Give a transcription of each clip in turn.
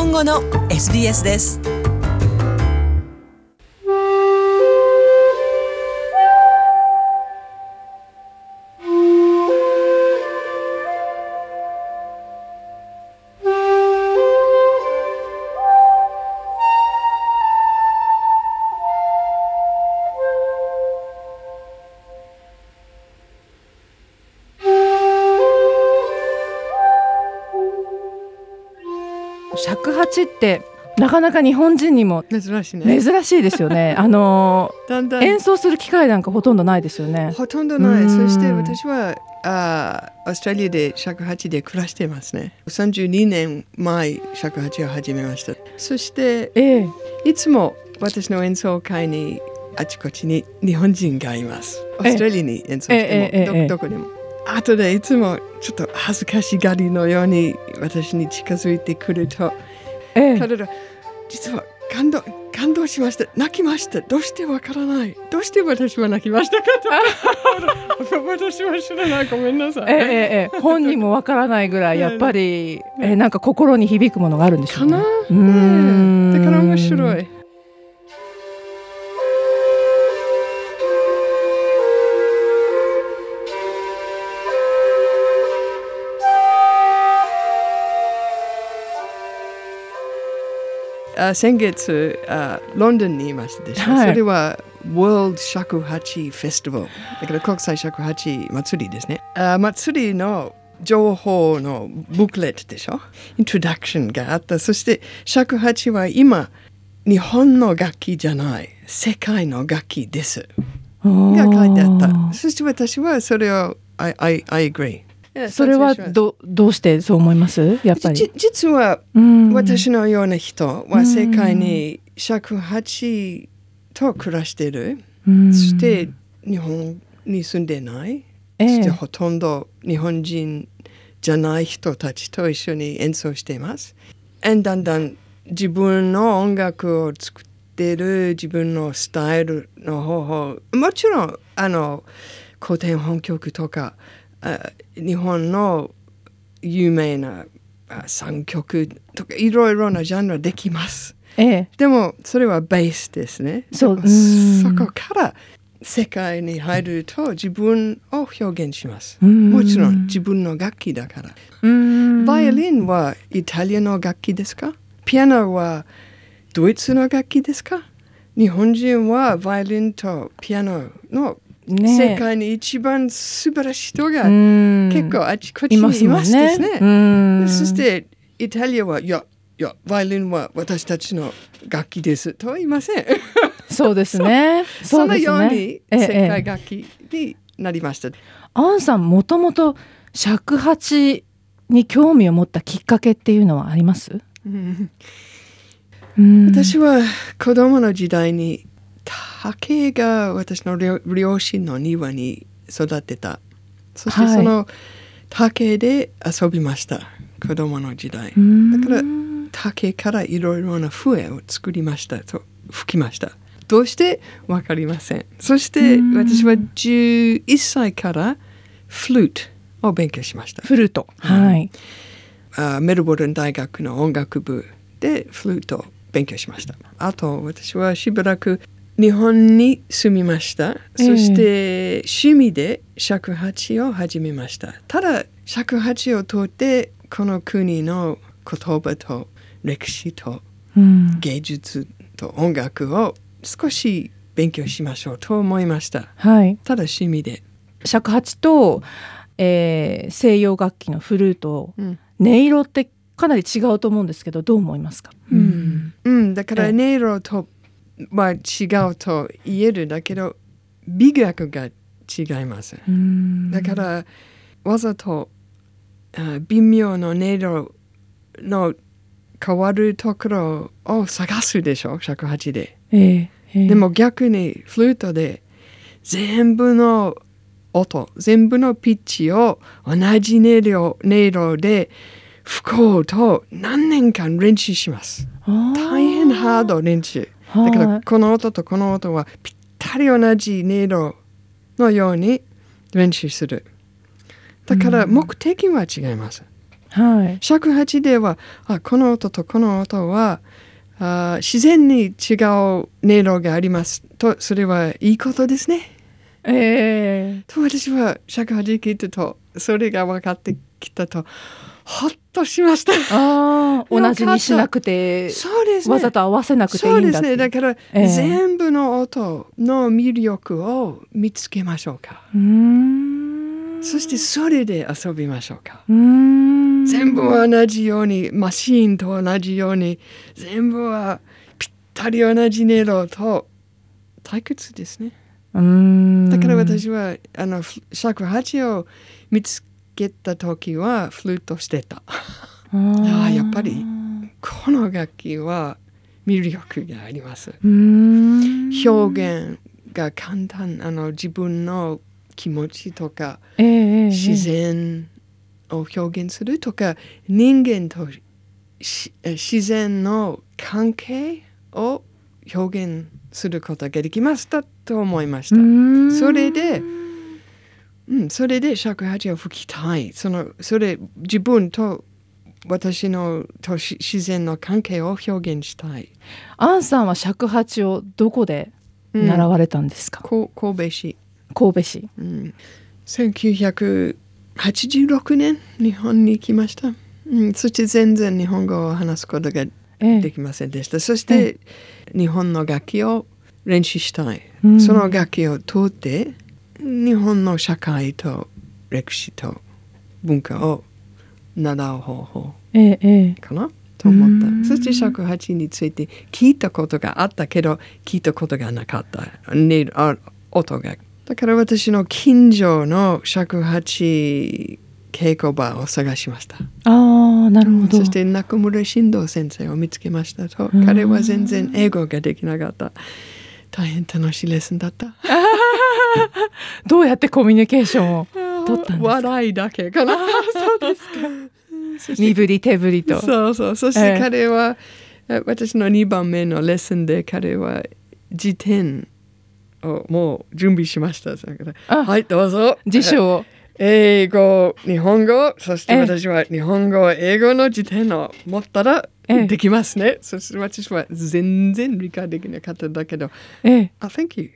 本語の SBS です。 尺八ってなかなか日本人にも珍しいね。 珍しいですよね。 だんだん演奏する機会なんかほとんどないですよね。 ほとんどない。そして私はオーストラリアで尺八で暮らしていますね。32年前尺八を始めました。そして、いつも私の演奏会にあちこちに日本人がいます。オーストラリアに演奏しても、どこでも。後でいつもちょっと恥ずかしがりのように私に近づいてくると、彼ら実は感動しました、泣きました、どうしてわからない、どうして私は泣きましたかと私は知らない、ごめんなさい。 本人もわからないぐらいやっぱり、なんか心に響くものがあるんでしょうね。 かな、だから面白い。先月ロンドンにいましたでしょ、それは World 尺八フェスティバルだから国際尺八祭りですね。祭りの情報のブックレットでしょ、イントロダクションがあった。そして尺八は今日本の楽器じゃない世界の楽器ですが書いてあった。そして私はそれを I agree。 それはどうしてそう思います？やっぱり実は私のような人は世界に尺八と暮らしている。そして日本に住んでない、そしてほとんど日本人じゃない人たちと一緒に演奏しています。だんだん自分の音楽を作っている自分のスタイルの方法、もちろん古典本曲とか日本の有名な3曲とかいろいろなジャンルできます、でもそれはベースですね。そこから世界に入ると自分を表現します。もちろん自分の楽器だから。バイオリンはイタリアの楽器ですか？ピアノはドイツの楽器ですか？日本人はバイオリンとピアノの世界に一番素晴らしい人が結構あちこちにいますですね。そしてイタリアはいやバイオリンは私たちの楽器ですとは言いません。 そうですね。 そのように世界楽器になりました。 アンさんもともと尺八に興味を持ったきっかけっていうのはあります？ 私は子供の時代に竹が私の両親の庭に育てた。そしてその竹で遊びました、子供の時代。だから竹からいろいろな笛を作りましたと吹きました。どうしてわかりません。そして私は11歳からフルートを勉強しました。 フルート、はい。 メルボルン大学の音楽部でフルートを勉強しました。あと私はしばらく日本に住みました。そして趣味で尺八を始めました。ただ尺八を通ってこの国の言葉と歴史と芸術と音楽を少し勉強しましょうと思いました、ただ趣味で。 尺八と、西洋楽器のフルート、音色ってかなり違うと思うんですけど、どう思いますか？ だから音色とは違うと言えるだけど美学が違います。だからわざと微妙な音色の変わるところを探すでしょ、尺八で。でも逆にフルートで全部の音、全部のピッチを同じ音色で吹こうと何年間練習します。大変ハード練習。だからこの音とこの音はぴったり同じ音色のように練習する。だから目的は違います。 はい、 尺八ではこの音とこの音は自然に違う音色がありますと、それはいいことですね。と私は尺八聞いてとそれが分かってきたとほっとしました。 同じにしなくて、そうですね、わざと合わせなくていいんだって。そうですね。だから、全部の音の魅力を見つけましょうか。そしてそれで遊びましょうか。全部は同じように、マシーンと同じように、全部はぴったり同じ音色と退屈ですね。だから私は尺八を見つけた時はフルートしてた。やっぱりこの楽器は魅力があります。表現が簡単、自分の気持ちとか、自然を表現するとか、人間と自然の関係を表現することができましたと思いました。それで尺八を吹きたい。それ自分と私のと自然の関係を表現したい。 アンさんは尺八をどこで習われたんですか？ 神戸市。1986年日本に来ました。そして全然日本語を話すことができませんでした。そして日本の楽器を練習したい。その楽器を通って日本の社会と歴史と文化を習う方法かなと思った。そして尺八について聞いたことがあったけど聞いたことがなかった、音が。だから私の近所の尺八稽古場を探しました。 なるほど。 そして中村新道先生を見つけましたと。彼は全然英語ができなかった。大変楽しいレッスンだった。 どうやってコミュニケーションを取ったんですか？ 笑いだけかな。 そうですか。身振り手振りと。 そう。そして彼は、私の2番目のレッスンで彼は辞典をもう準備しました。はい、どうぞ。 辞書を。 英語、日本語、そして私は日本語、英語の辞典を持ったらできますね。そして私は全然理解できなかったんだけど、Thank you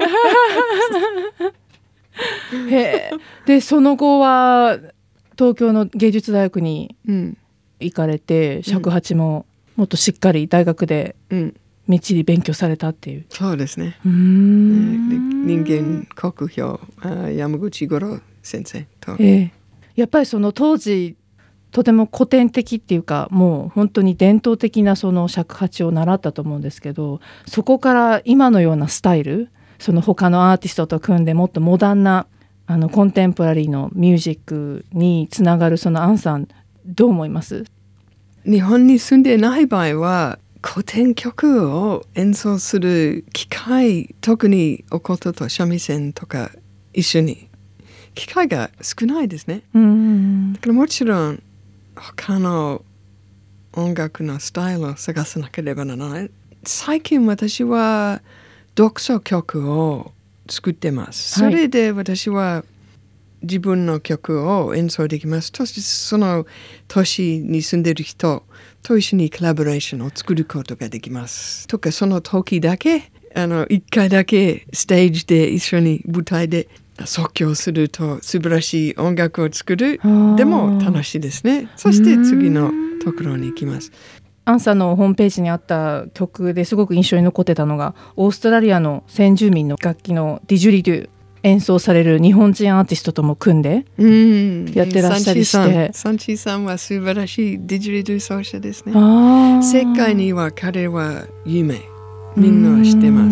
で、その後は東京の芸術大学に行かれて、尺八ももっとしっかり大学でみっちり勉強されたっていう。 そうですね。人間国宝、山口五郎先生と、 やっぱりその当時とても古典的っていうか、もう本当に伝統的なその尺八を習ったと思うんですけど、そこから今のようなスタイル、その他のアーティストと組んでもっとモダンなコンテンポラリーのミュージックにつながる、そのアンさんどう思います？ 日本に住んでない場合は古典曲を演奏する機会、特にお琴と三味線とか一緒に機会が少ないですね。だからもちろん他の音楽のスタイルを探さなければならない。最近私は読書曲を作ってます。それで私は自分の曲を演奏できます。そしてその都市に住んでいる人と一緒にコラボレーションを作ることができます。とかその時だけ一回だけステージで一緒に舞台で即興すると素晴らしい音楽を作る。でも楽しいですね。そして次のところに行きます。 アンさんのホームページにあった曲ですごく印象に残ってたのが、オーストラリアの先住民の楽器のディジュリドゥ演奏される日本人アーティストとも組んでやってらっしゃりして、 サンチーさんは素晴らしいディジュリドゥ奏者ですね。世界には彼は有名、みんな知ってます。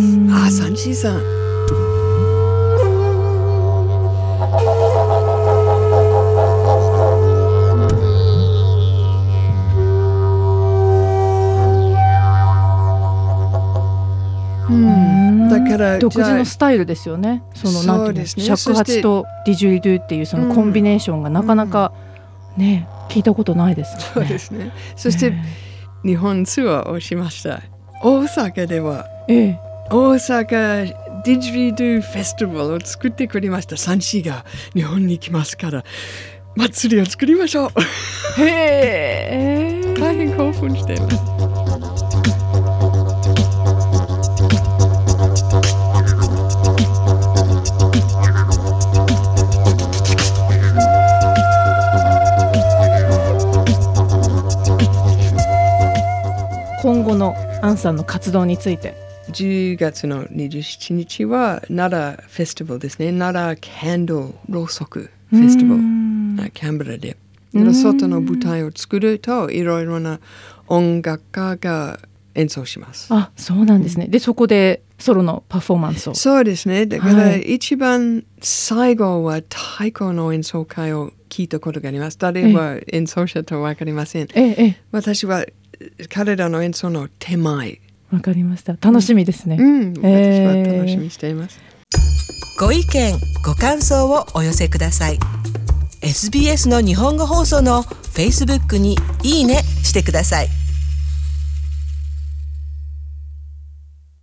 サンチーさんだから独自のスタイルですよね。なんていうの、尺八とディジュリドゥっていうそのコンビネーションがなかなかね、聞いたことないですね。 そうですね。そして日本ツアーをしました。大阪では、大阪ディジュリドゥフェスティバルを作ってくれました。サンシーが日本に来ますから、 祭りを作りましょう。 へー。 大変興奮しています。 今後のアンさんの活動について。 10月の27日は奈良フェスティバルですね。奈良キャンドルろうそくフェスティバル、キャンベラで。外の舞台を作るといろいろな音楽家が演奏します。 あ、そうなんですね。で、そこでソロのパフォーマンスを。 そうですね。だから一番最後は太鼓の演奏会を聞いたことがあります。誰は演奏者と分かりません。私は彼らの演奏の手前。 わかりました。楽しみですね。 私は楽しみにしています。 ご意見、ご感想をお寄せください。SBS の日本語放送の Facebook にいいねしてください。